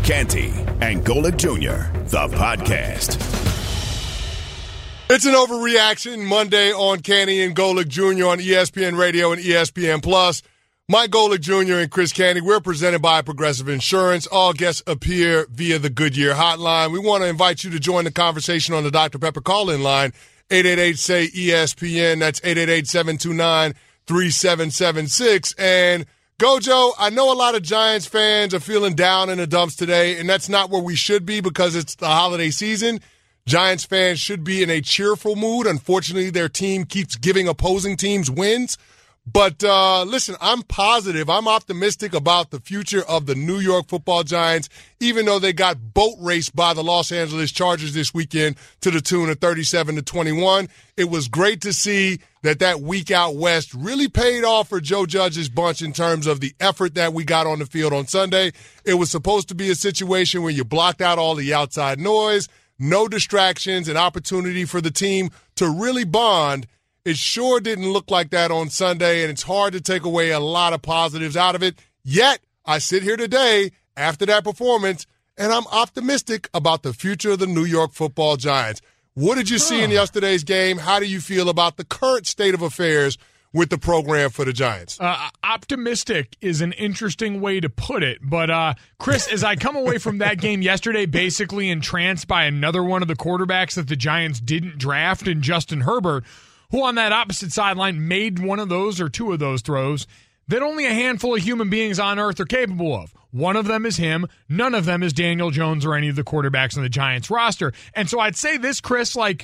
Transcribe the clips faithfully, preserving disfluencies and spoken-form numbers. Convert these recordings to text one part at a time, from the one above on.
Canty and Golic Junior, the podcast. It's an overreaction Monday on Canty and Golic Junior on E S P N Radio and E S P N Plus. Mike Golic Junior and Chris Canty, we're presented by Progressive Insurance. All guests appear via the Goodyear hotline. We want to invite you to join the conversation on the Doctor Pepper call-in line, eight eight eight, S A Y, E S P N. That's eight eight eight, seven two nine, three seven seven six. And Gojo, I know a lot of Giants fans are feeling down in the dumps today, and that's not where we should be because it's the holiday season. Giants fans should be in a cheerful mood. Unfortunately, their team keeps giving opposing teams wins. But uh, listen, I'm positive. I'm optimistic about the future of the New York Football Giants, even though they got boat raced by the Los Angeles Chargers this weekend to the tune of thirty-seven to twenty-one. It was great to see that that week out west really paid off for Joe Judge's bunch in terms of the effort that we got on the field on Sunday. It was supposed to be a situation where you blocked out all the outside noise, no distractions, an opportunity for the team to really bond. It sure didn't look like that on Sunday, and it's hard to take away a lot of positives out of it. Yet, I sit here today after that performance, and I'm optimistic about the future of the New York Football Giants. What did you see in yesterday's game? How do you feel about the current state of affairs with the program for the Giants? Uh, optimistic is an interesting way to put it. But, uh, Chris, as I come away from that game yesterday basically entranced by another one of the quarterbacks that the Giants didn't draft in Justin Herbert, who on that opposite sideline made one of those or two of those throws that only a handful of human beings on earth are capable of. One of them is him. None of them is Daniel Jones or any of the quarterbacks on the Giants roster. And so I'd say this, Chris, like,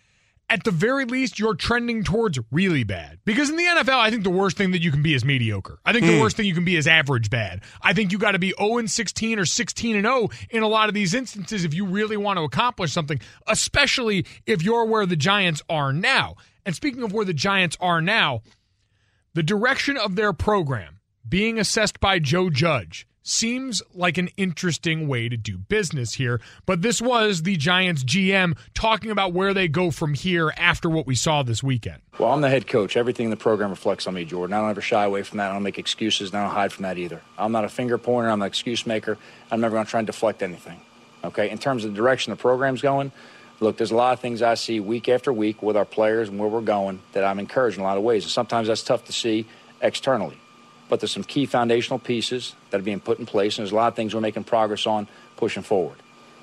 at the very least, you're trending towards really bad. Because in the N F L, I think the worst thing that you can be is mediocre. I think mm. the worst thing you can be is average bad. I think you got to be oh and sixteen or sixteen and oh in a lot of these instances if you really want to accomplish something, especially if you're where the Giants are now. And speaking of where the Giants are now, the direction of their program being assessed by Joe Judge seems like an interesting way to do business here. But this was the Giants G M talking about where they go from here after what we saw this weekend. Well, I'm the head coach. Everything in the program reflects on me, Jordan. I don't ever shy away from that. I don't make excuses, and I don't hide from that either. I'm not a finger pointer. I'm an excuse maker. I'm never going to try and deflect anything. Okay? In terms of the direction the program's going, look, there's a lot of things I see week after week with our players and where we're going that I'm encouraged in a lot of ways. And sometimes that's tough to see externally. But there's some key foundational pieces that are being put in place, and there's a lot of things we're making progress on pushing forward.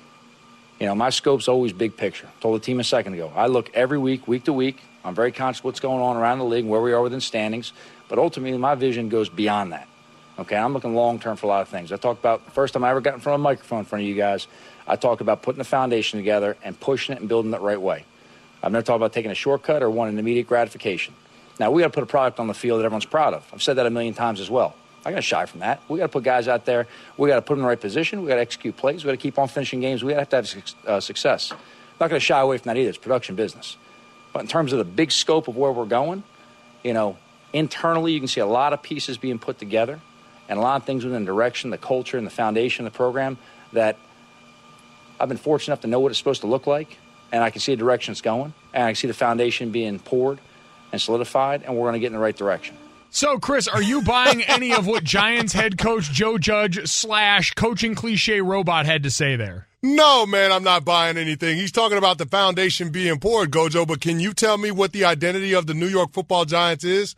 You know, my scope's always big picture. I told the team a second ago. I look every week, week to week. I'm very conscious of what's going on around the league and where we are within standings. But ultimately, my vision goes beyond that. Okay, I'm looking long-term for a lot of things. I talked about the first time I ever got in front of a microphone in front of you guys, I talked about putting the foundation together and pushing it and building it the right way. I've never talked about taking a shortcut or wanting immediate gratification. Now, we got to put a product on the field that everyone's proud of. I've said that a million times as well. I got to shy from that. We got to put guys out there. We got to put them in the right position. We got to execute plays. We got to keep on finishing games. We got to have to have uh, success. I'm not going to shy away from that either. It's production business. But in terms of the big scope of where we're going, you know, internally you can see a lot of pieces being put together and a lot of things within the direction, the culture, and the foundation of the program that I've been fortunate enough to know what it's supposed to look like, and I can see the direction it's going, and I can see the foundation being poured and solidified, and we're going to get in the right direction. So, Chris, are you buying any of what Giants head coach Joe Judge slash coaching cliche robot had to say there? No, man, I'm not buying anything. He's talking about the foundation being poured, Gojo, but can you tell me what the identity of the New York Football Giants is?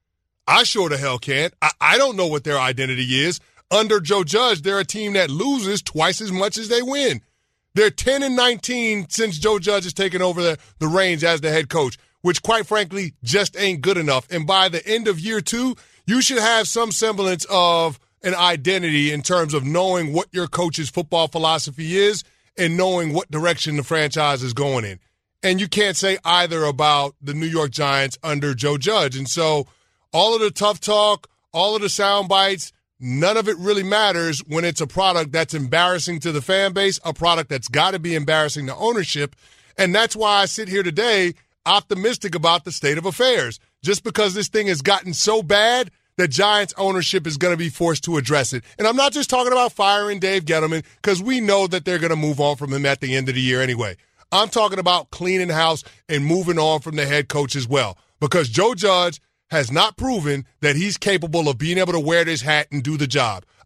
I sure the hell can't. I, I don't know what their identity is. Under Joe Judge, they're a team that loses twice as much as they win. They're ten and nineteen since Joe Judge has taken over the, the reins as the head coach, which quite frankly just ain't good enough. And by the end of year two, you should have some semblance of an identity in terms of knowing what your coach's football philosophy is and knowing what direction the franchise is going in. And you can't say either about the New York Giants under Joe Judge. And so all of the tough talk, all of the sound bites, none of it really matters when it's a product that's embarrassing to the fan base, a product that's got to be embarrassing to ownership. And that's why I sit here today optimistic about the state of affairs. Just because this thing has gotten so bad that Giants ownership is going to be forced to address it. And I'm not just talking about firing Dave Gettleman, because we know that they're going to move on from him at the end of the year anyway. I'm talking about cleaning house and moving on from the head coach as well, because Joe Judge has not proven that he's capable of being able to wear this hat and do the job.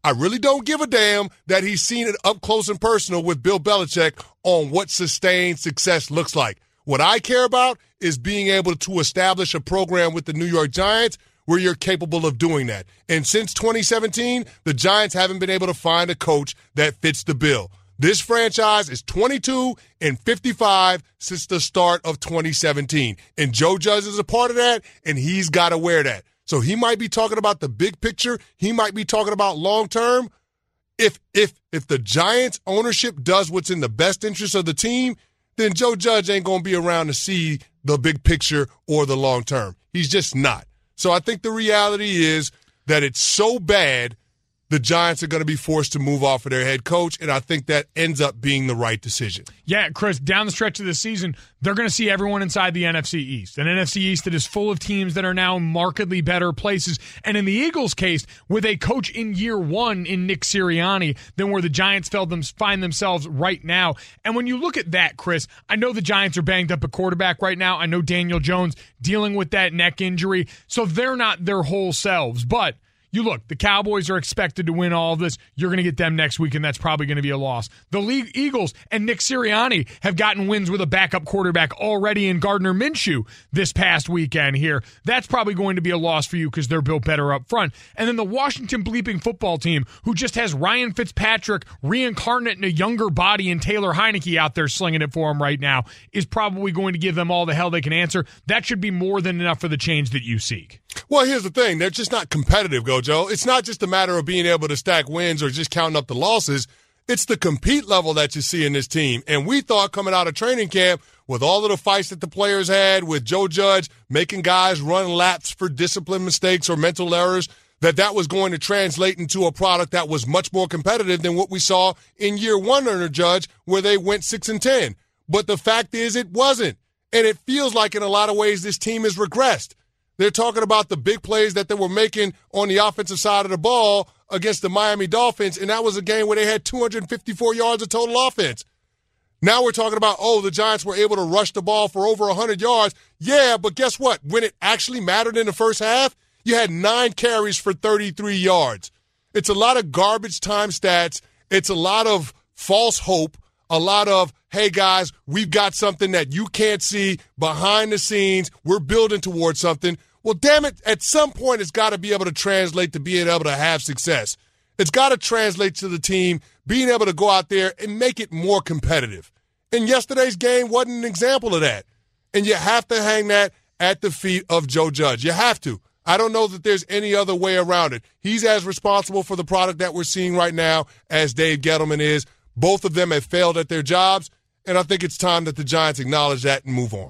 I really don't give a damn that he's seen it up close and personal with Bill Belichick on what sustained success looks like. What I care about is being able to establish a program with the New York Giants where you're capable of doing that. And since twenty seventeen, the Giants haven't been able to find a coach that fits the bill. This franchise is twenty-two and fifty-five since the start of twenty seventeen. And Joe Judge is a part of that, and he's got to wear that. So he might be talking about the big picture. He might be talking about long term. If if if the Giants ownership does what's in the best interest of the team, then Joe Judge ain't going to be around to see the big picture or the long term. He's just not. So I think the reality is that it's so bad the Giants are going to be forced to move off of their head coach, and I think that ends up being the right decision. Yeah, Chris, down the stretch of the season, they're going to see everyone inside the N F C East, an N F C East that is full of teams that are now markedly better places. And in the Eagles' case, with a coach in year one in Nick Sirianni than where the Giants find themselves right now. And when you look at that, Chris, I know the Giants are banged up at quarterback right now. I know Daniel Jones dealing with that neck injury, so they're not their whole selves. But you look, the Cowboys are expected to win all of this. You're going to get them next week, and that's probably going to be a loss. The league Eagles and Nick Sirianni have gotten wins with a backup quarterback already in Gardner Minshew this past weekend here. That's probably going to be a loss for you because they're built better up front. And then the Washington bleeping football team, who just has Ryan Fitzpatrick reincarnate in a younger body and Taylor Heineke out there slinging it for them right now, is probably going to give them all the hell they can answer. That should be more than enough for the change that you seek. Well, here's the thing. They're just not competitive, Gojo. It's not just a matter of being able to stack wins or just counting up the losses. It's the compete level that you see in this team. And we thought coming out of training camp, with all of the fights that the players had, with Joe Judge making guys run laps for discipline mistakes or mental errors, that that was going to translate into a product that was much more competitive than what we saw in year one under Judge, where they went six and ten. But the fact is it wasn't. And it feels like in a lot of ways this team has regressed. They're talking about the big plays that they were making on the offensive side of the ball against the Miami Dolphins, and that was a game where they had two hundred fifty-four yards of total offense. Now we're talking about, oh, the Giants were able to rush the ball for over one hundred yards. Yeah, but guess what? When it actually mattered in the first half, you had nine carries for thirty-three yards. It's a lot of garbage time stats. It's a lot of false hope, a lot of, hey, guys, we've got something that you can't see behind the scenes. We're building towards something. Well, damn it, at some point it's got to be able to translate to being able to have success. It's got to translate to the team being able to go out there and make it more competitive. And yesterday's game wasn't an example of that. And you have to hang that at the feet of Joe Judge. You have to. I don't know that there's any other way around it. He's as responsible for the product that we're seeing right now as Dave Gettleman is. Both of them have failed at their jobs, and I think it's time that the Giants acknowledge that and move on.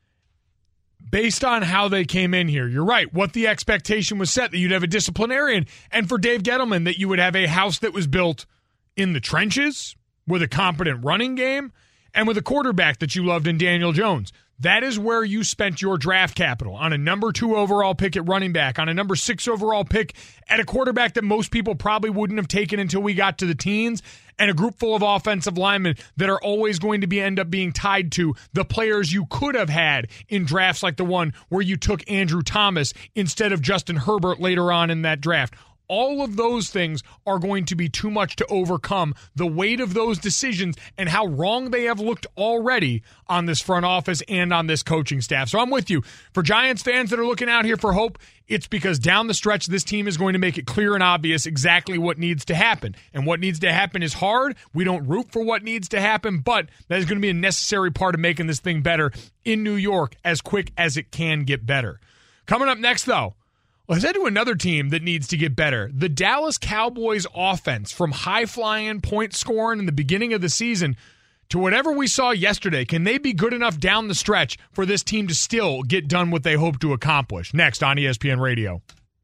Based on how they came in here, you're right. What the expectation was set, that you'd have a disciplinarian, and for Dave Gettleman, that you would have a house that was built in the trenches with a competent running game and with a quarterback that you loved in Daniel Jones. That is where you spent your draft capital, on a number two overall pick at running back, on a number six overall pick at a quarterback that most people probably wouldn't have taken until we got to the teens, and a group full of offensive linemen that are always going to be end up being tied to the players you could have had in drafts like the one where you took Andrew Thomas instead of Justin Herbert later on in that draft. All of those things are going to be too much to overcome the weight of those decisions and how wrong they have looked already on this front office and on this coaching staff. So I'm with you. For Giants fans that are looking out here for hope, it's because down the stretch, this team is going to make it clear and obvious exactly what needs to happen. And what needs to happen is hard. We don't root for what needs to happen, but that is going to be a necessary part of making this thing better in New York as quick as it can get better. Coming up next, though, let's head to another team that needs to get better. The Dallas Cowboys offense, from high-flying, point-scoring in the beginning of the season to whatever we saw yesterday, can they be good enough down the stretch for this team to still get done what they hope to accomplish? Next on E S P N Radio.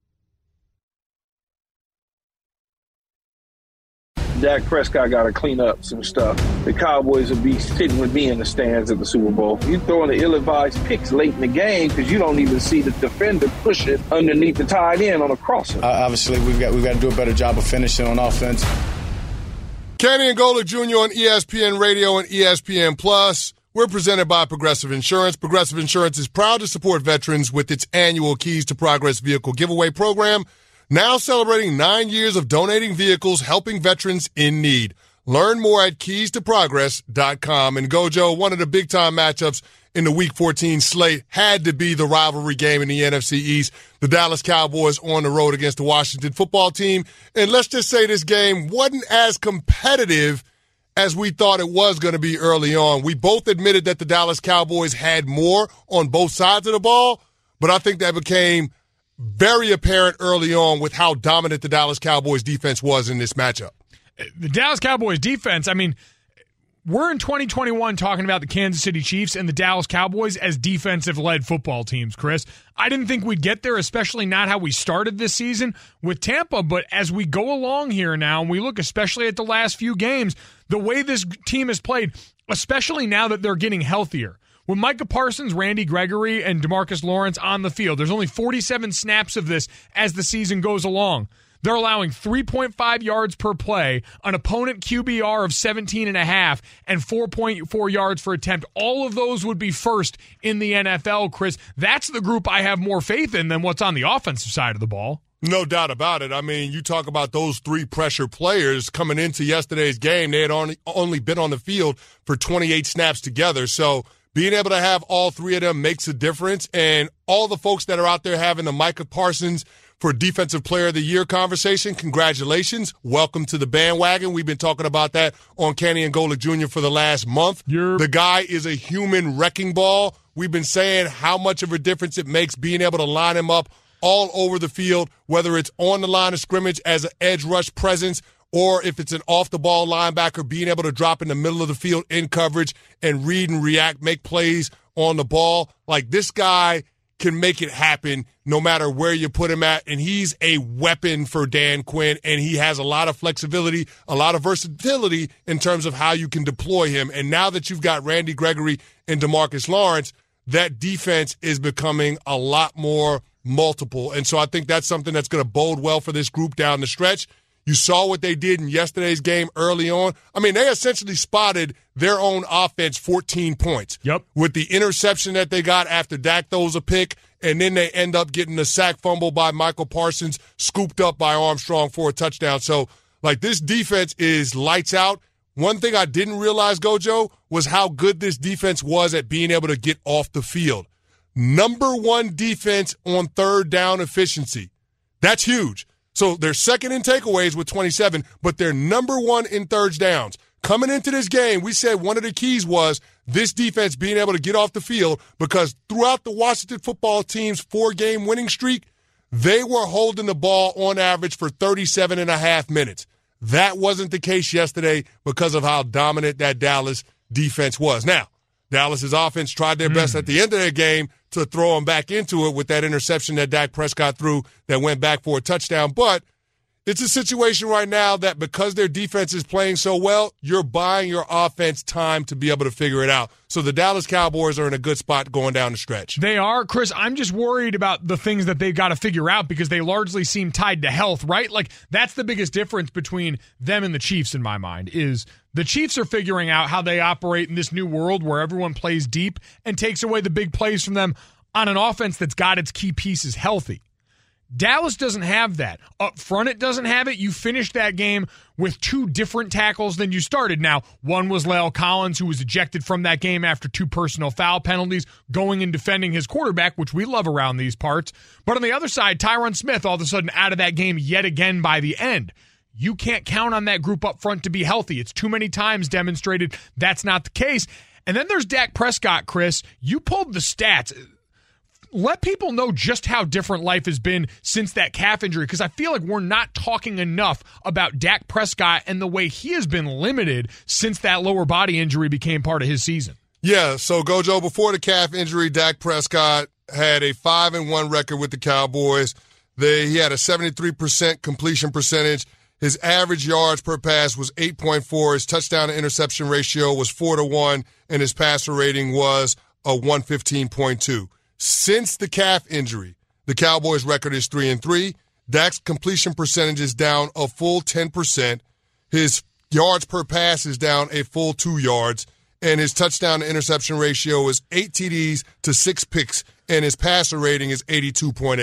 Dak Prescott got to clean up some stuff. The Cowboys will be sitting with me in the stands at the Super Bowl. You throwing the ill-advised picks late in the game because you don't even see the defender push it underneath the tight end on a crosser. Uh, obviously, we've got we've got to do a better job of finishing on offense. Kenny and Golic Junior on E S P N Radio and E S P N Plus. We're presented by Progressive Insurance. Progressive Insurance is proud to support veterans with its annual Keys to Progress vehicle giveaway program. now celebrating nine years of donating vehicles, helping veterans in need. Learn more at keys to progress dot com. And Gojo, one of the big-time matchups in the Week fourteen slate had to be the rivalry game in the N F C East. The Dallas Cowboys on the road against the Washington football team. And let's just say this game wasn't as competitive as we thought it was going to be early on. We both admitted that the Dallas Cowboys had more on both sides of the ball, but I think that became very apparent early on with how dominant the Dallas Cowboys defense was in this matchup. The Dallas Cowboys defense, I mean, we're in twenty twenty-one talking about the Kansas City Chiefs and the Dallas Cowboys as defensive-led football teams, Chris. I didn't think we'd get there, especially not how we started this season with Tampa, but as we go along here now, and we look especially at the last few games, the way this team has played, especially now that they're getting healthier. With Micah Parsons, Randy Gregory, and DeMarcus Lawrence on the field, there's only forty-seven snaps of this as the season goes along. They're allowing three point five yards per play, an opponent Q B R of seventeen and a half, and four point four yards per attempt. All of those would be first in the N F L, Chris. That's the group I have more faith in than what's on the offensive side of the ball. No doubt about it. I mean, you talk about those three pressure players coming into yesterday's game. They had only, only been on the field for twenty-eight snaps together. So being able to have all three of them makes a difference. And all the folks that are out there having the Micah Parsons for Defensive Player of the Year conversation, congratulations. Welcome to the bandwagon. We've been talking about that on Canty and Golick Junior for the last month. Yep. The guy is a human wrecking ball. We've been saying how much of a difference it makes being able to line him up all over the field, whether it's on the line of scrimmage as an edge rush presence or if it's an off-the-ball linebacker, being able to drop in the middle of the field in coverage and read and react, make plays on the ball. Like, this guy can make it happen no matter where you put him at, and he's a weapon for Dan Quinn, and he has a lot of flexibility, a lot of versatility in terms of how you can deploy him. And now that you've got Randy Gregory and DeMarcus Lawrence, that defense is becoming a lot more multiple. And so I think that's something that's going to bode well for this group down the stretch. You saw what they did in yesterday's game early on. I mean, they essentially spotted their own offense fourteen points. Yep. With the interception that they got after Dak throws a pick, and then they end up getting a sack fumble by Michael Parsons, scooped up by Armstrong for a touchdown. So, like, this defense is lights out. One thing I didn't realize, Gojo, was how good this defense was at being able to get off the field. Number one defense on third down efficiency. That's huge. So they're second in takeaways with twenty-seven, but they're number one in third downs. Coming into this game, we said one of the keys was this defense being able to get off the field because throughout the Washington football team's four-game winning streak, they were holding the ball on average for thirty-seven and a half minutes. That wasn't the case yesterday because of how dominant that Dallas defense was. Now, Dallas's offense tried their best mm. at the end of their game to throw them back into it with that interception that Dak Prescott threw that went back for a touchdown. But it's a situation right now that because their defense is playing so well, you're buying your offense time to be able to figure it out. So the Dallas Cowboys are in a good spot going down the stretch. They are. Chris, I'm just worried about the things that they've got to figure out because they largely seem tied to health, right? Like, that's the biggest difference between them and the Chiefs in my mind is the Chiefs are figuring out how they operate in this new world where everyone plays deep and takes away the big plays from them on an offense that's got its key pieces healthy. Dallas doesn't have that. Up front, it doesn't have it. You finished that game with two different tackles than you started. Now, one was La'el Collins, who was ejected from that game after two personal foul penalties, going and defending his quarterback, which we love around these parts. But on the other side, Tyron Smith, all of a sudden out of that game yet again by the end. You can't count on that group up front to be healthy. It's too many times demonstrated that's not the case. And then there's Dak Prescott, Chris. You pulled the stats. Let people know just how different life has been since that calf injury, because I feel like we're not talking enough about Dak Prescott and the way he has been limited since that lower body injury became part of his season. Yeah, so Gojo, before the calf injury, Dak Prescott had a five and one record with the Cowboys. They, he had a seventy-three percent completion percentage. His average yards per pass was eight point four. His touchdown to interception ratio was four to one, and his passer rating was a one fifteen point two. Since the calf injury, the Cowboys' record is three and three. Dak's completion percentage is down a full ten percent. His yards per pass is down a full two yards. And his touchdown to interception ratio is eight T Ds to six picks, and his passer rating is eighty-two point eight.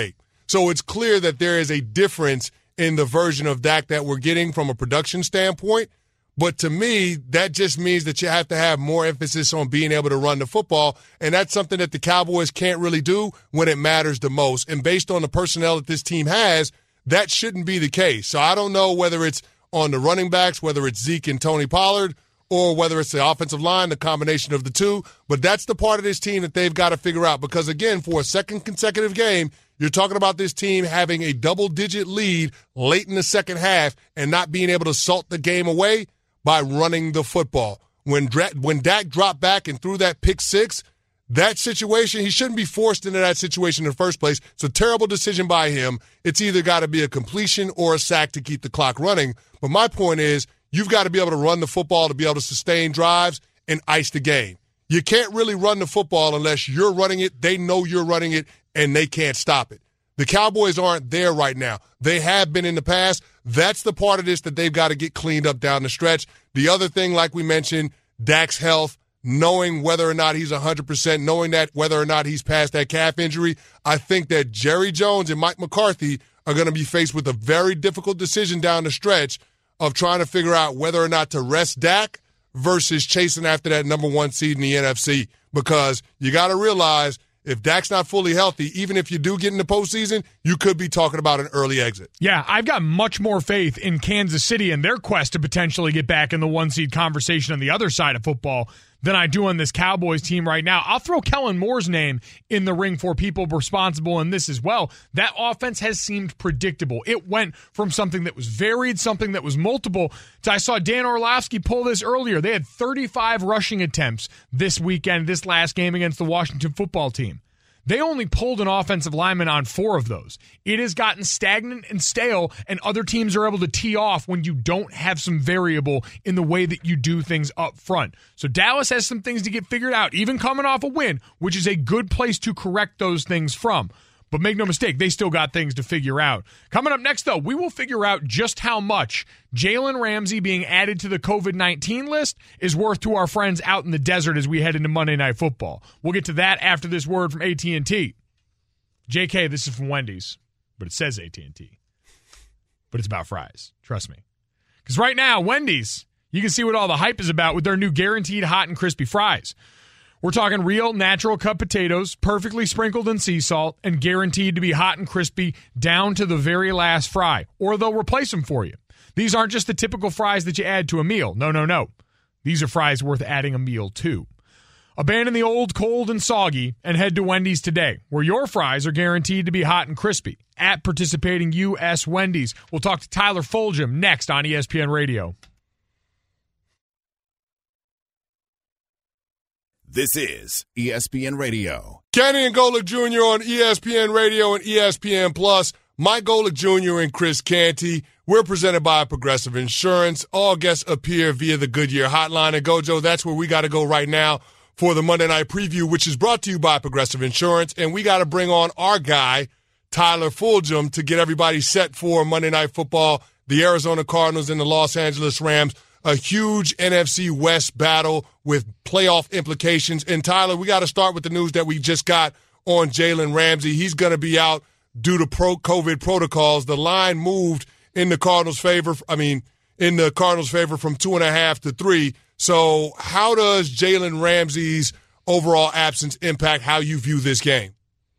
So it's clear that there is a difference in the version of Dak that we're getting from a production standpoint. But to me, that just means that you have to have more emphasis on being able to run the football, and that's something that the Cowboys can't really do when it matters the most. And based on the personnel that this team has, that shouldn't be the case. So I don't know whether it's on the running backs, whether it's Zeke and Tony Pollard, or whether it's the offensive line, the combination of the two. But that's the part of this team that they've got to figure out because, again, for a second consecutive game, you're talking about this team having a double-digit lead late in the second half and not being able to salt the game away by running the football. When Dra- when Dak dropped back and threw that pick six, that situation, he shouldn't be forced into that situation in the first place. It's a terrible decision by him. It's either got to be a completion or a sack to keep the clock running. But my point is, you've got to be able to run the football to be able to sustain drives and ice the game. You can't really run the football unless you're running it, they know you're running it, and they can't stop it. The Cowboys aren't there right now. They have been in the past. That's the part of this that they've got to get cleaned up down the stretch. The other thing, like we mentioned, Dak's health, knowing whether or not he's one hundred percent, knowing that whether or not he's past that calf injury. I think that Jerry Jones and Mike McCarthy are going to be faced with a very difficult decision down the stretch of trying to figure out whether or not to rest Dak versus chasing after that number one seed in the N F C. Because you got to realize if Dak's not fully healthy, even if you do get in the postseason, you could be talking about an early exit. Yeah, I've got much more faith in Kansas City and their quest to potentially get back in the one-seed conversation on the other side of football than I do on this Cowboys team right now. I'll throw Kellen Moore's name in the ring for people responsible in this as well. That offense has seemed predictable. It went from something that was varied, something that was multiple, to I saw Dan Orlovsky pull this earlier. They had thirty-five rushing attempts this weekend, this last game against the Washington football team. They only pulled an offensive lineman on four of those. It has gotten stagnant and stale, and other teams are able to tee off when you don't have some variable in the way that you do things up front. So Dallas has some things to get figured out, even coming off a win, which is a good place to correct those things from. But make no mistake, they still got things to figure out. Coming up next, though, we will figure out just how much Jalen Ramsey being added to the covid nineteen list is worth to our friends out in the desert as we head into Monday Night Football. We'll get to that after this word from A T and T. J K, this is from Wendy's, but it says A T and T. But it's about fries. Trust me. Because right now, Wendy's, you can see what all the hype is about with their new guaranteed hot and crispy fries. We're talking real, natural cut potatoes, perfectly sprinkled in sea salt, and guaranteed to be hot and crispy down to the very last fry, or they'll replace them for you. These aren't just the typical fries that you add to a meal. No, no, no. These are fries worth adding a meal to. Abandon the old, cold, and soggy and head to Wendy's today, where your fries are guaranteed to be hot and crispy. At participating U S Wendy's. We'll talk to Tyler Fulgham next on E S P N Radio. This is E S P N Radio. Kenny and Golic Junior on E S P N Radio and E S P N Plus. Mike Golic Junior and Chris Canty. We're presented by Progressive Insurance. All guests appear via the Goodyear Hotline. And Gojo, that's where we got to go right now for the Monday Night Preview, which is brought to you by Progressive Insurance. And we got to bring on our guy, Tyler Fulgham, to get everybody set for Monday Night Football, the Arizona Cardinals and the Los Angeles Rams. A huge N F C West battle with playoff implications. And, Tyler, we got to start with the news that we just got on Jalen Ramsey. He's going to be out due to pro COVID protocols. The line moved in the Cardinals' favor, I mean, in the Cardinals' favor from two and a half to three. So how does Jalen Ramsey's overall absence impact how you view this game?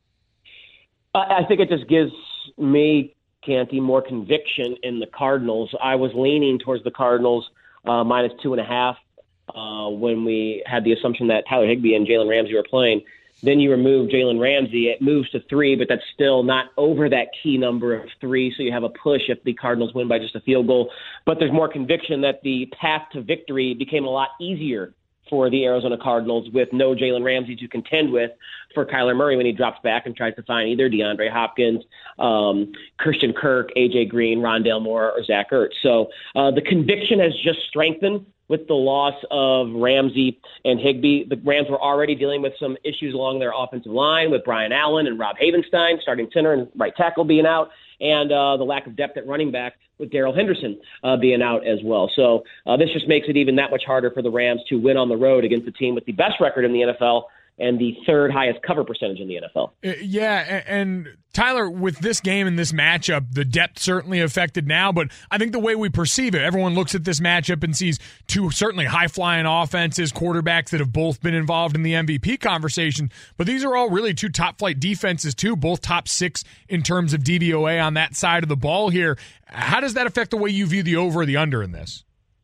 I think it just gives me, Canty, more conviction in the Cardinals. I was leaning towards the Cardinals Uh, minus two and a half uh, when we had the assumption that Tyler Higbee and Jalen Ramsey were playing. Then you remove Jalen Ramsey. It moves to three, but that's still not over that key number of three, so you have a push if the Cardinals win by just a field goal. But there's more conviction that the path to victory became a lot easier for the Arizona Cardinals with no Jalen Ramsey to contend with for Kyler Murray when he drops back and tries to find either DeAndre Hopkins, um, Christian Kirk, A J Green, Rondale Moore, or Zach Ertz. So uh, the conviction has just strengthened with the loss of Ramsey and Higbee. The Rams were already dealing with some issues along their offensive line with Brian Allen and Rob Havenstein, starting center and right tackle being out, and uh, the lack of depth at running back with Darrell Henderson uh, being out as well. So uh, this just makes it even that much harder for the Rams to win on the road against a team with the best record in the N F L and the third highest cover percentage in the N F L. Yeah, and Tyler, with this game and this matchup, the depth certainly affected now, but I think the way we perceive it, everyone looks at this matchup and sees two certainly high-flying offenses, quarterbacks that have both been involved in the M V P conversation, but these are all really two top-flight defenses too, both top six in terms of D V O A on that side of the ball here. How does that affect the way you view the over or the under in this?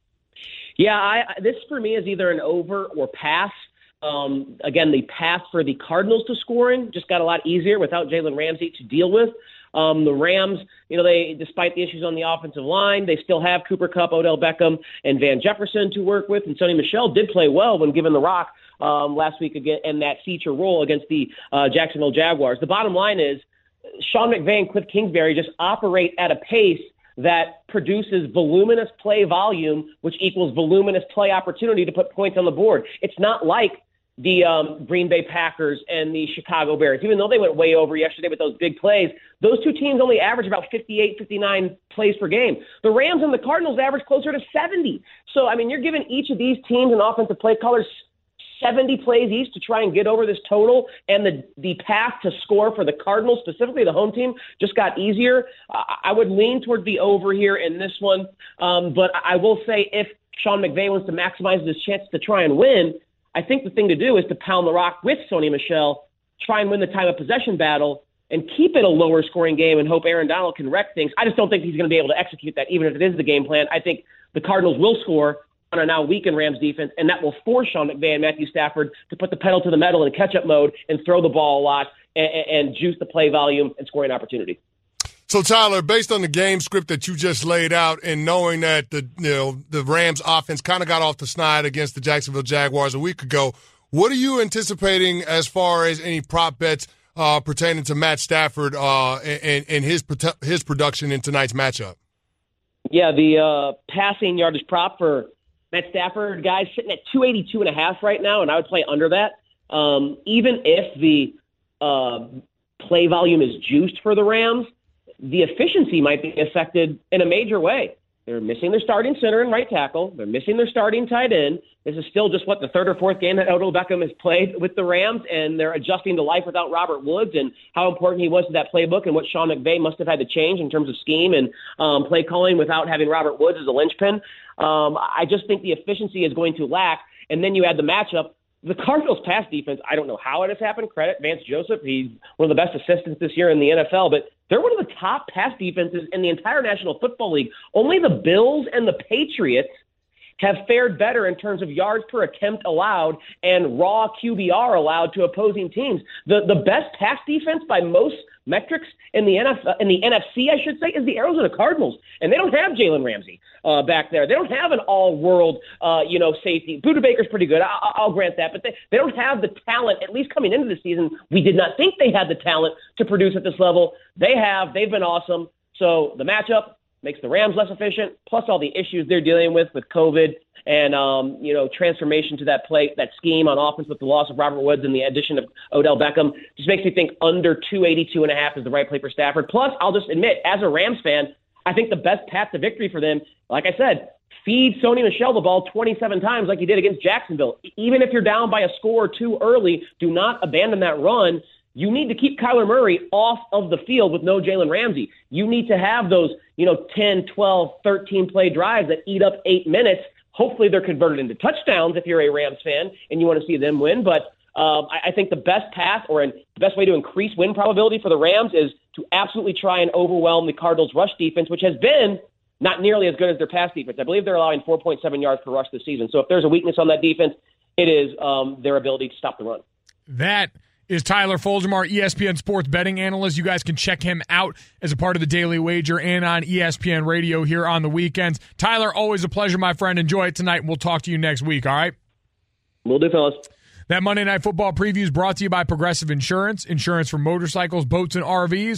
Yeah, I, this for me is either an over or pass. Um, again, the path for the Cardinals to scoring just got a lot easier without Jalen Ramsey to deal with. Um, the Rams, you know, they despite the issues on the offensive line, they still have Cooper Kupp, Odell Beckham, and Van Jefferson to work with. And Sony Michel did play well when given the rock um, last week again in that feature role against the uh, Jacksonville Jaguars. The bottom line is Sean McVay and Cliff Kingsbury just operate at a pace that produces voluminous play volume, which equals voluminous play opportunity to put points on the board. It's not like the um, Green Bay Packers and the Chicago Bears. Even though they went way over yesterday with those big plays, those two teams only average about fifty-eight, fifty-nine plays per game. The Rams and the Cardinals average closer to seventy. So, I mean, you're giving each of these teams and offensive play callers seventy plays each to try and get over this total, and the, the path to score for the Cardinals, specifically the home team, just got easier. Uh, I would lean toward the over here in this one, um, but I will say if Sean McVay wants to maximize his chance to try and win, I think the thing to do is to pound the rock with Sony Michel, try and win the time of possession battle, and keep it a lower scoring game and hope Aaron Donald can wreck things. I just don't think he's going to be able to execute that, even if it is the game plan. I think the Cardinals will score on a now weakened Rams defense, and that will force Sean McVay and Matthew Stafford to put the pedal to the metal in catch-up mode and throw the ball a lot and, and juice the play volume and scoring opportunity. So, Tyler, based on the game script that you just laid out and knowing that the you know the Rams offense kind of got off the snide against the Jacksonville Jaguars a week ago, what are you anticipating as far as any prop bets uh, pertaining to Matt Stafford uh, and, and his his production in tonight's matchup? Yeah, the uh, passing yardage prop for Matt Stafford, guys, sitting at two eighty-two and a half right now, and I would play under that. Um, even if the uh, play volume is juiced for the Rams, the efficiency might be affected in a major way. They're missing their starting center and right tackle. They're missing their starting tight end. This is still just, what, the third or fourth game that Odell Beckham has played with the Rams, and they're adjusting to life without Robert Woods and how important he was to that playbook and what Sean McVay must have had to change in terms of scheme and um, play calling without having Robert Woods as a linchpin. Um, I just think the efficiency is going to lack, and then you add the matchup. The Cardinals' pass defense, I don't know how it has happened. Credit Vance Joseph. He's one of the best assistants this year in the N F L, but they're one of the top pass defenses in the entire National Football League. Only the Bills and the Patriots have fared better in terms of yards per attempt allowed and raw Q B R allowed to opposing teams. The the best pass defense by most metrics in the N F L, in the N F C, I should say, is the Arizona Cardinals, and they don't have Jalen Ramsey uh, back there. They don't have an all-world, uh, you know, safety. Budda Baker's pretty good. I- I'll grant that, but they, they don't have the talent. At least coming into the season, we did not think they had the talent to produce at this level. They have. They've been awesome. So the matchup makes the Rams less efficient, plus all the issues they're dealing with with COVID and, um, you know, transformation to that play, that scheme on offense with the loss of Robert Woods and the addition of Odell Beckham. Just makes me think under two eighty-two and a half is the right play for Stafford. Plus, I'll just admit, as a Rams fan, I think the best path to victory for them, like I said, feed Sony Michel the ball twenty-seven times like he did against Jacksonville. Even if you're down by a score or two early, do not abandon that run. You need to keep Kyler Murray off of the field with no Jalen Ramsey. You need to have those, you know, ten, twelve, thirteen play drives that eat up eight minutes. Hopefully they're converted into touchdowns if you're a Rams fan and you want to see them win. But um, I, I think the best path or an, the best way to increase win probability for the Rams is to absolutely try and overwhelm the Cardinals' rush defense, which has been not nearly as good as their pass defense. I believe they're allowing four point seven yards per rush this season. So if there's a weakness on that defense, it is um, their ability to stop the run. That is Tyler Folgemar, E S P N sports betting analyst. You guys can check him out as a part of the Daily Wager and on E S P N Radio here on the weekends. Tyler, always a pleasure, my friend. Enjoy it tonight, and we'll talk to you next week, all right? Will do, fellas. That Monday Night Football preview is brought to you by Progressive Insurance. Insurance for motorcycles, boats, and R Vs.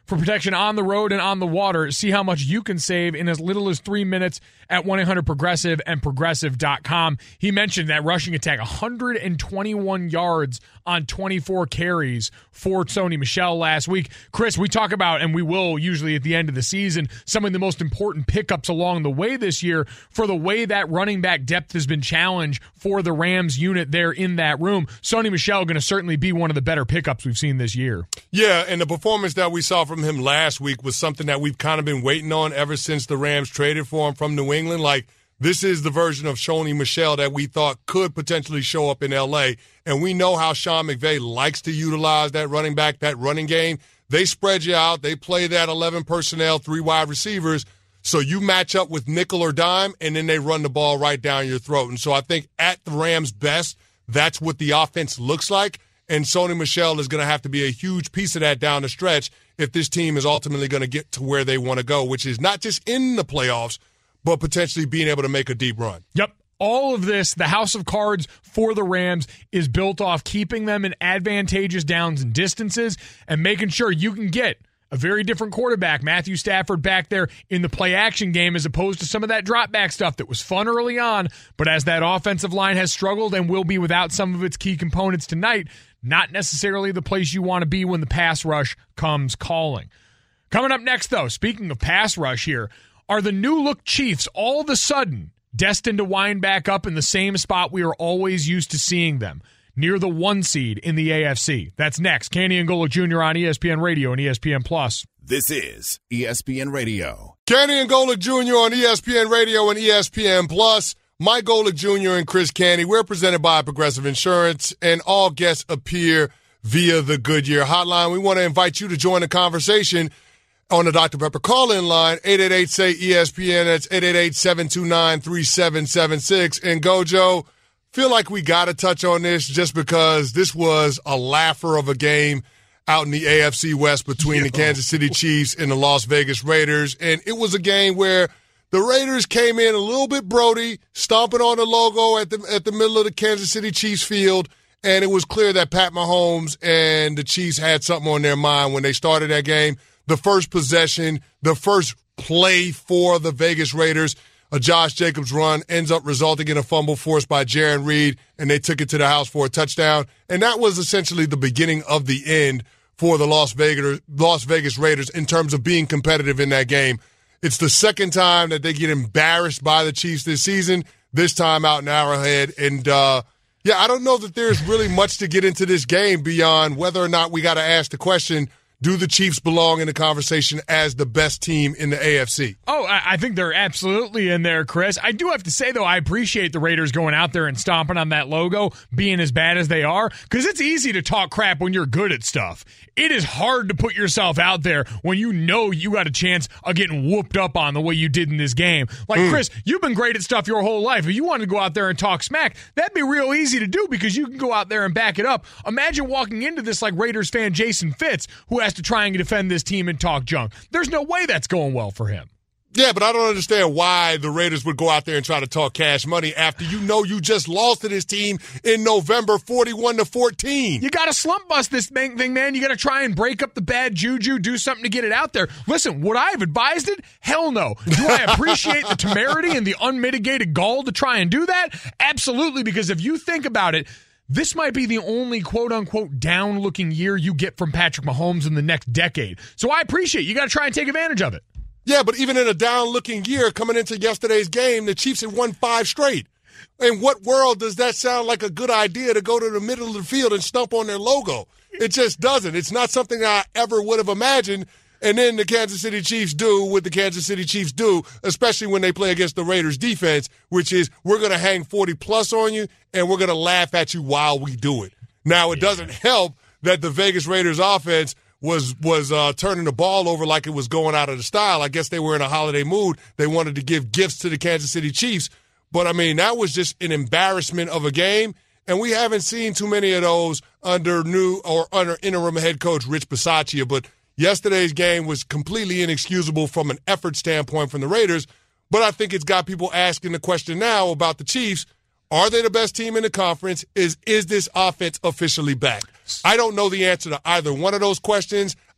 for protection on the road and on the water. See how much you can save in as little as three minutes at one eight hundred progressive and progressive dot com. He mentioned that rushing attack, one hundred twenty-one yards on twenty-four carries for Sony Michel last week. Chris, we talk about, and we will usually at the end of the season, some of the most important pickups along the way this year for the way that running back depth has been challenged for the Rams unit there in that room. Sony Michel going to certainly be one of the better pickups we've seen this year. Yeah, and the performance that we saw from him last week was something that we've kind of been waiting on ever since the Rams traded for him from New England. Like, this is the version of Sony Michel that we thought could potentially show up in L A, and we know how Sean McVay likes to utilize that running back, that running game. They spread you out. They play that eleven personnel, three wide receivers, so you match up with nickel or dime, and then they run the ball right down your throat. And so I think at the Rams' best, that's what the offense looks like, and Sony Michel is going to have to be a huge piece of that down the stretch if this team is ultimately going to get to where they want to go, which is not just in the playoffs, but potentially being able to make a deep run. Yep. All of this, the house of cards for the Rams, is built off keeping them in advantageous downs and distances and making sure you can get a very different quarterback, Matthew Stafford, back there in the play-action game as opposed to some of that drop-back stuff that was fun early on, but as that offensive line has struggled and will be without some of its key components tonight, not necessarily the place you want to be when the pass rush comes calling. Coming up next, though, speaking of pass rush here, are the new-look Chiefs all of a sudden destined to wind back up in the same spot we are always used to seeing them, near the one seed in the A F C? That's next. Canty and Golick Junior on E S P N Radio and E S P N Plus. This is E S P N Radio. Canty and Golick Junior on E S P N Radio and E S P N Plus. Mike Golick Junior and Chris Canty. We're presented by Progressive Insurance, and all guests appear via the Goodyear Hotline. We want to invite you to join the conversation on the Doctor Pepper call-in line, eight eight eight, say E S P N. That's eight eight eight, seven two nine, three seven seven six. And Gojo, feel like we got to touch on this just because this was a laugher of a game out in the A F C West between Yo. the Kansas City Chiefs and the Las Vegas Raiders. And it was a game where the Raiders came in a little bit Brody, stomping on the logo at the at the middle of the Kansas City Chiefs field, and it was clear that Pat Mahomes and the Chiefs had something on their mind when they started that game. The first possession, the first play for the Vegas Raiders, a Josh Jacobs run ends up resulting in a fumble forced by Jarran Reed, and they took it to the house for a touchdown. And that was essentially the beginning of the end for the Las Vegas, Las Vegas Raiders in terms of being competitive in that game. It's the second time that they get embarrassed by the Chiefs this season, this time out in Arrowhead. And, uh, yeah, I don't know that there's really much to get into this game beyond whether or not we got to ask the question, do the Chiefs belong in the conversation as the best team in the A F C? Oh, I think they're absolutely in there, Chris. I do have to say, though, I appreciate the Raiders going out there and stomping on that logo, being as bad as they are, because it's easy to talk crap when you're good at stuff. It is hard to put yourself out there when you know you got a chance of getting whooped up on the way you did in this game. Like, mm. Chris, you've been great at stuff your whole life. If you wanted to go out there and talk smack, that'd be real easy to do because you can go out there and back it up. Imagine walking into this like Raiders fan Jason Fitz, who has to try and defend this team and talk junk. There's no way that's going well for him. Yeah, but I don't understand why the Raiders would go out there and try to talk cash money after you know you just lost to this team in November forty-one to fourteen. You got to slump bust this thing, man. You got to try and break up the bad juju, do something to get it out there. Listen, would I have advised it? Hell no. Do I appreciate the temerity and the unmitigated gall to try and do that? Absolutely, because if you think about it, this might be the only quote-unquote down-looking year you get from Patrick Mahomes in the next decade. So I appreciate it. You got to try and take advantage of it. Yeah, but even in a down-looking year, coming into yesterday's game, the Chiefs had won five straight. In what world does that sound like a good idea to go to the middle of the field and stomp on their logo? It just doesn't. It's not something that I ever would have imagined. And then the Kansas City Chiefs do what the Kansas City Chiefs do, especially when they play against the Raiders defense, which is we're going to hang forty plus on you and we're going to laugh at you while we do it. Now, it yeah. doesn't help that the Vegas Raiders offense was was uh, turning the ball over like it was going out of the style. I guess they were in a holiday mood. They wanted to give gifts to the Kansas City Chiefs. But, I mean, that was just an embarrassment of a game, and we haven't seen too many of those under new or under interim head coach Rich Bisaccia. But yesterday's game was completely inexcusable from an effort standpoint from the Raiders, but I think it's got people asking the question now about the Chiefs. Are they the best team in the conference? Is is this offense officially back? I don't know the answer to either one of those questions.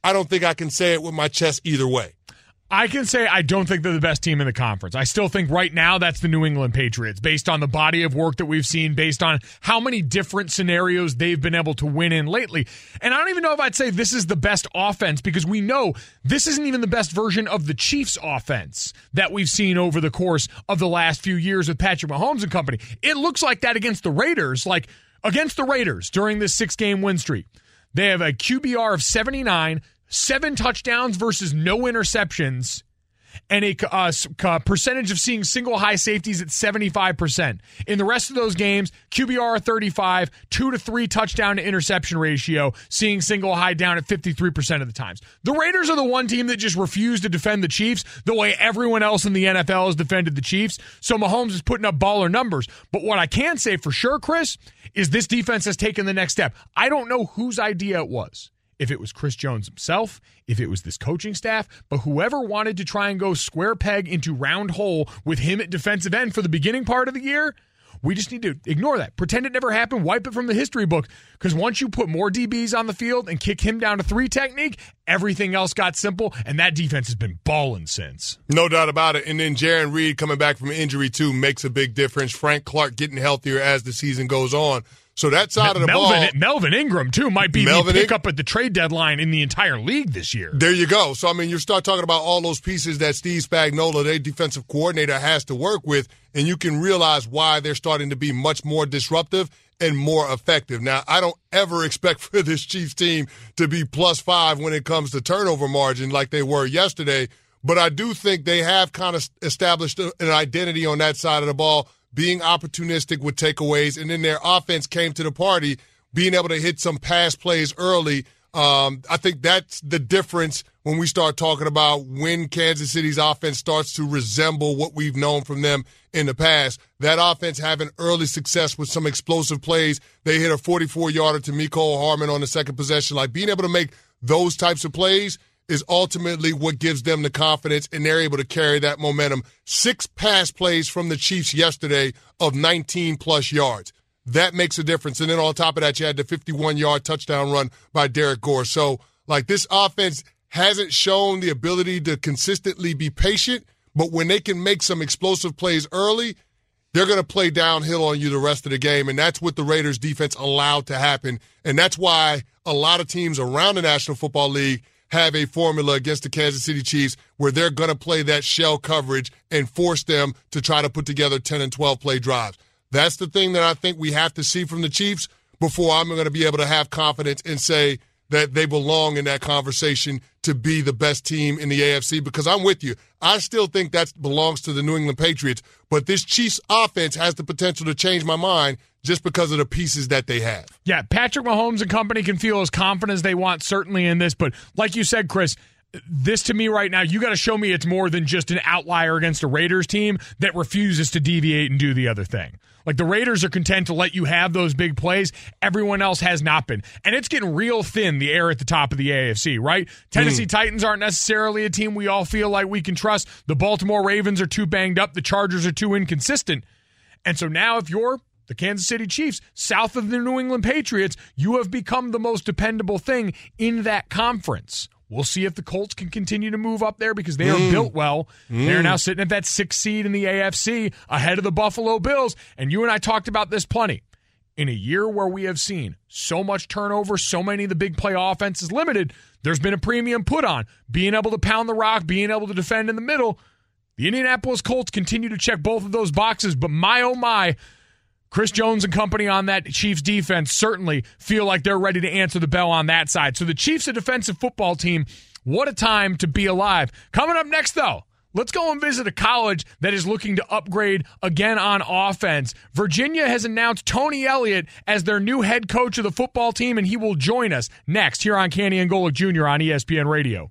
I don't think I can say it with my chest either way. I can say I don't think they're the best team in the conference. I still think right now that's the New England Patriots, based on the body of work that we've seen, based on how many different scenarios they've been able to win in lately. And I don't even know if I'd say this is the best offense, because we know this isn't even the best version of the Chiefs offense that we've seen over the course of the last few years with Patrick Mahomes and company. It looks like that against the Raiders, like against the Raiders during this six-game win streak. They have a Q B R of seventy-nine, seven touchdowns versus no interceptions, and a uh, uh, percentage of seeing single high safeties at seventy-five percent. In the rest of those games, Q B R thirty-five, two to three touchdown to interception ratio, seeing single high down at fifty-three percent of the times. The Raiders are the one team that just refused to defend the Chiefs the way everyone else in the N F L has defended the Chiefs, so Mahomes is putting up baller numbers. But what I can say for sure, Chris, is this defense has taken the next step. I don't know whose idea it was. If it was Chris Jones himself, if it was this coaching staff, but whoever wanted to try and go square peg into round hole with him at defensive end for the beginning part of the year, we just need to ignore that. Pretend it never happened, wipe it from the history book, because once you put more D Bs on the field and kick him down to three technique, everything else got simple, and that defense has been balling since. No doubt about it. And then Jaron Reed coming back from injury, too, makes a big difference. Frank Clark getting healthier as the season goes on. So that side of the Melvin, ball. Melvin Ingram, too, might be Melvin the pickup at the trade deadline in the entire league this year. There you go. So, I mean, you start talking about all those pieces that Steve Spagnuolo, their defensive coordinator, has to work with, and you can realize why they're starting to be much more disruptive and more effective. Now, I don't ever expect for this Chiefs team to be plus five when it comes to turnover margin like they were yesterday, but I do think they have kind of established an identity on that side of the ball, being opportunistic with takeaways, and then their offense came to the party, being able to hit some pass plays early. Um, I think that's the difference when we start talking about when Kansas City's offense starts to resemble what we've known from them in the past. That offense having early success with some explosive plays. They hit a forty-four-yarder to Mecole Hardman on the second possession. Like, being able to make those types of plays is ultimately what gives them the confidence, and they're able to carry that momentum. Six pass plays from the Chiefs yesterday of nineteen-plus yards. That makes a difference. And then on top of that, you had the fifty-one-yard touchdown run by Derek Gore. So, like, this offense hasn't shown the ability to consistently be patient, but when they can make some explosive plays early, they're going to play downhill on you the rest of the game, and that's what the Raiders' defense allowed to happen. And that's why a lot of teams around the National Football League have a formula against the Kansas City Chiefs where they're going to play that shell coverage and force them to try to put together ten and twelve play drives. That's the thing that I think we have to see from the Chiefs before I'm going to be able to have confidence and say that they belong in that conversation to be the best team in the A F C, because I'm with you. I still think that belongs to the New England Patriots, but this Chiefs offense has the potential to change my mind just because of the pieces that they have. Yeah, Patrick Mahomes and company can feel as confident as they want, certainly in this, but like you said, Chris, this to me right now, you got to show me it's more than just an outlier against a Raiders team that refuses to deviate and do the other thing. Like, the Raiders are content to let you have those big plays. Everyone else has not been. And it's getting real thin, the air at the top of the A F C, right? Tennessee mm. Titans aren't necessarily a team we all feel like we can trust. The Baltimore Ravens are too banged up. The Chargers are too inconsistent. And so now if you're the Kansas City Chiefs, south of the New England Patriots, you have become the most dependable thing in that conference. We'll see if the Colts can continue to move up there because they are mm. built well. Mm. They're now sitting at that sixth seed in the A F C ahead of the Buffalo Bills. And you and I talked about this plenty. In a year where we have seen so much turnover, so many of the big play offenses limited, there's been a premium put on being able to pound the rock, being able to defend in the middle. The Indianapolis Colts continue to check both of those boxes, but my oh my, Chris Jones and company on that Chiefs defense certainly feel like they're ready to answer the bell on that side. So the Chiefs, a defensive football team, what a time to be alive. Coming up next, though, let's go and visit a college that is looking to upgrade again on offense. Virginia has announced Tony Elliott as their new head coach of the football team, and he will join us next here on Canty and Golic Junior on E S P N Radio.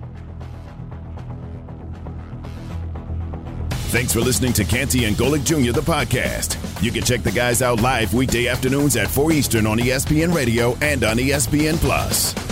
Thanks for listening to Canty and Golic Junior, the podcast. You can check the guys out live weekday afternoons at four Eastern on E S P N Radio and on E S P N Plus.